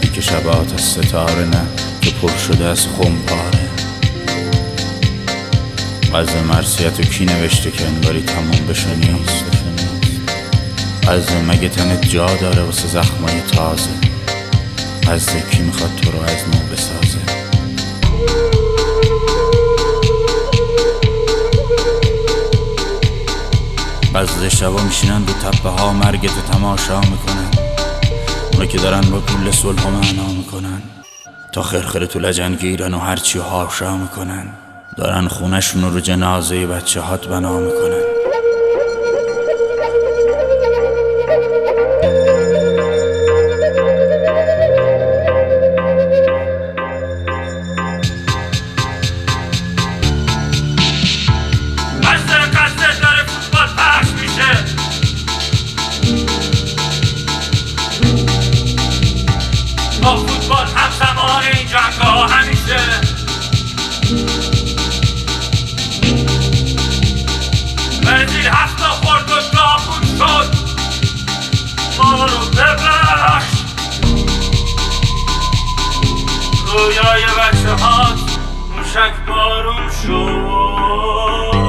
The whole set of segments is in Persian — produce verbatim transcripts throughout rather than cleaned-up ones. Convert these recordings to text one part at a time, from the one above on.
دیدی که شبات از ستاره نه که پر شده از خمپاره. قضا مرثیت و کی نوشته که انگاری تموم بشه نیست. قضا مگه تنت جا داره واسه زخمای تازه. قضا کی میخواد تو رو از نو بسازه. قضا شبا میشینن رو تپه ها مرگتو تماشا میکنن. اونا که دارن با پول صلح و معنا میکنن تا خرخره تو لجن گیرن و هرچی هاشا میکنن. دارن خونشون رو جنازه بچه هات بنا میکنن. با فوتبال همزمان این جنگا همیشه برزیل هفته خورد و داغون شد. ما رو ببخش رویای بچه هات موشک بارون شد.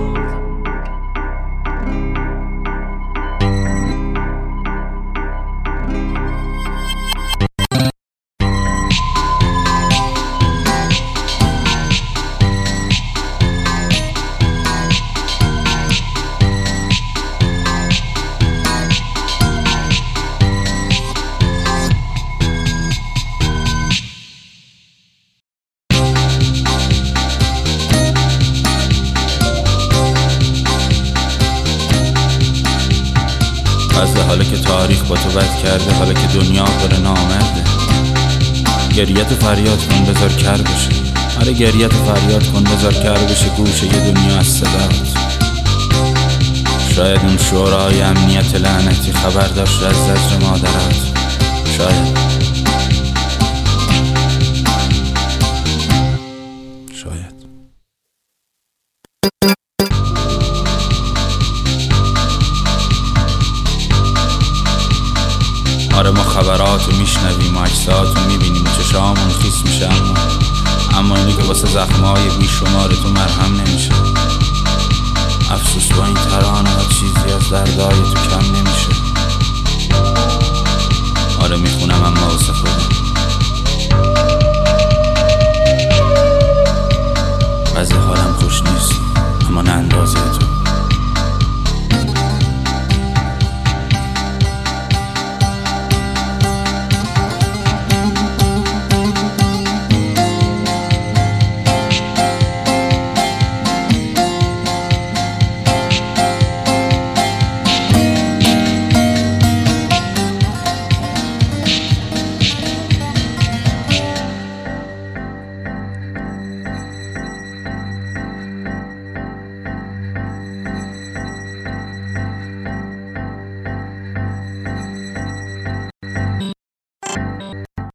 قضا حالا که تاریخ با تو بد کرده، حالا که دنیا پر نامرده، گریت فریاد کن بذار کر بشه. آره گریت فریاد کن بذار کر بشه گوشه یه دنیا از صدات. شاید اون شورای امنیت لعنتی خبر داشت از زجر مادرات. شاید شاید آره ما خبراتو میشنویم و عکساتو میبینیم و چشامون خیس میشه. اما اما اینی که واسه زخمای بیشمار تو مرهم نمیشه. افسوس با این ترانه ها چیزی از دردای تو کم نمیشه. آره میخونم اما واسه خودم